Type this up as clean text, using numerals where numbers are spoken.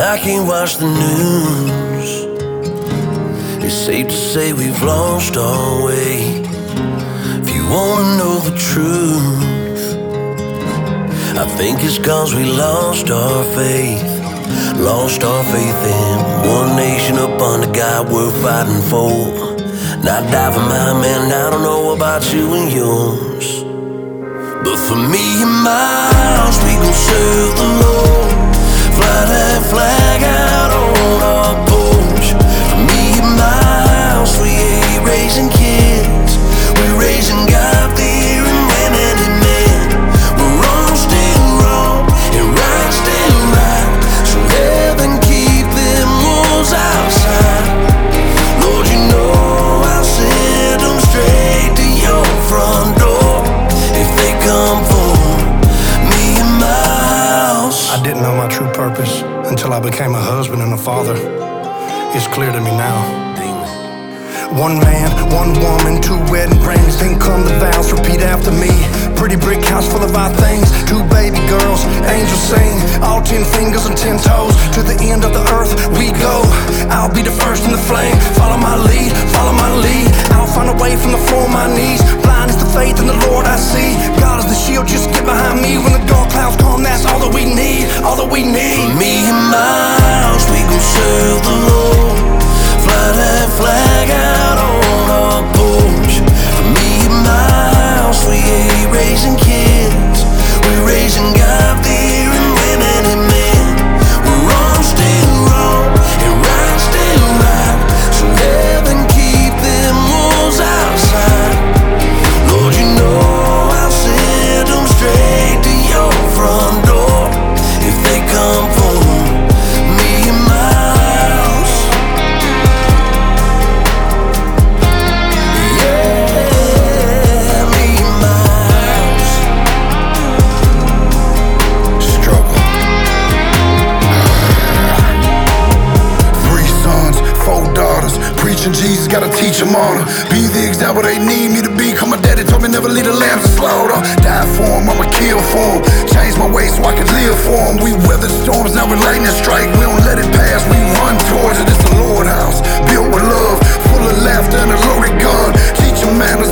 I can't watch the news. It's safe to say we've lost our way. If you wanna know the truth, I think it's 'cause we lost our faith. Lost our faith in one nation up under God we're fighting for. Not die for my man, I don't know about you and yours, but for me and my house, we gon' serve the Lord. Fly that flag out on our porch. For me and my house, we ain't raising kids, we're raising God-fearing women and men. We're wrong, still wrong, and right, still right. So heaven keep them walls outside. Lord, you know I'll send them straight to your front door if they come for me and my house. I didn't know my true purpose until I became a husband and a father. It's clear to me now. One man, one woman, 2 wedding rings, then come the vows, repeat after me. Pretty brick house full of our things, 2 baby girls, angels sing, all 10 fingers and 10 toes. To the end of the earth we go, I'll be the first in the flame. Follow my lead, follow my lead. I'll find a way from the floor of my knees. Blind is the faith in the Lord I see. God is the shield, just get behind me. When the dark clouds come, that's all that we need, all that we need. For me and my house, we gon' serve the Lord. Fly that flag out on our porch. For me and my house, we ain't raising kids, we're raising God-fearing women and men. We're wrong, still wrong, and right, still right. So heaven keep them walls outside. Lord, you know I'll send them straight to your front door if they come for me and my house. Yeah, me and my house. Struggle. 3 sons, 4 daughters. Preaching Jesus, gotta teach them all to be the example they need me to be. 'Cause my daddy told me never lead the lambs to slaughter. Die for him, I'ma kill for him. Change my ways so I can live for him. We weather storms, now we lightning strike. We don't let it pass, we run towards it. It's the Lord house, built with love, full of laughter and a loaded gun. Teach a man to